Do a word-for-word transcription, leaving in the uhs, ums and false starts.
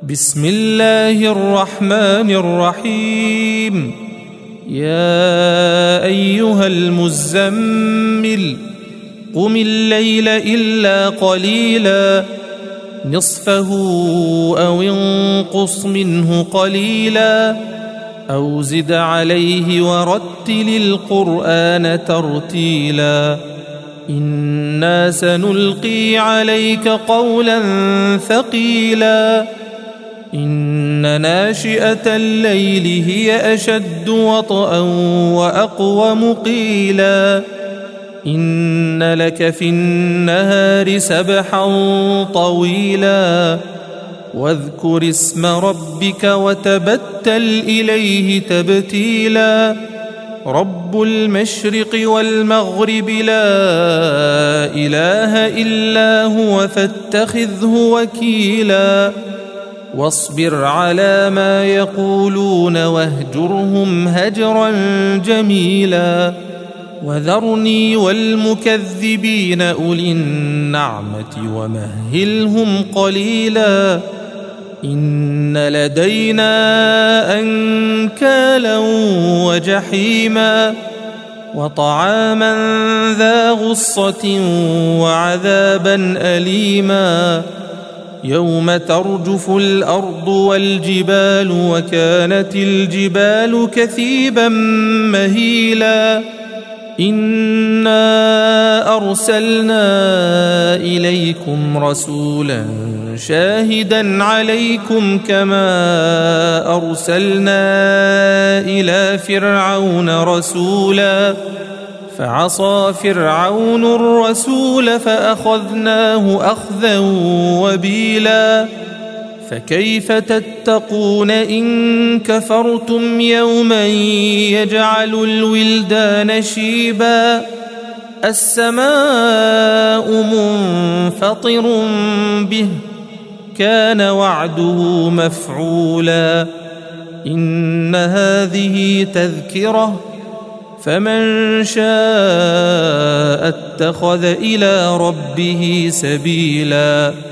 بسم الله الرحمن الرحيم. يا أيها المزمل قم الليل إلا قليلا نصفه أو انقص منه قليلا أو زد عليه ورتل القرآن ترتيلا إنا سنلقي عليك قولا ثقيلا إن ناشئة الليل هي أشد وطئا وأقوم قيلا إن لك في النهار سبحا طويلا واذكر اسم ربك وتبتل إليه تبتيلا رب المشرق والمغرب لا إله إلا هو فاتخذه وكيلا واصبر على ما يقولون واهجرهم هجرا جميلا وذرني والمكذبين أولي النعمة ومهلهم قليلا إن لدينا أنكالا وجحيما وطعاما ذا غصة وعذابا أليما يوم ترجف الأرض والجبال وكانت الجبال كثيبا مهيلا إنا أرسلنا إليكم رسولا شاهدا عليكم كما أرسلنا إلى فرعون رسولا فعصى فرعون الرسول فأخذناه أخذا وبيلا فكيف تتقون إن كفرتم يوما يجعل الولدان شيبا السماء منفطر به كان وعده مفعولا إن هذه تذكرة فمن شاء اتخذ إلى ربه سبيلا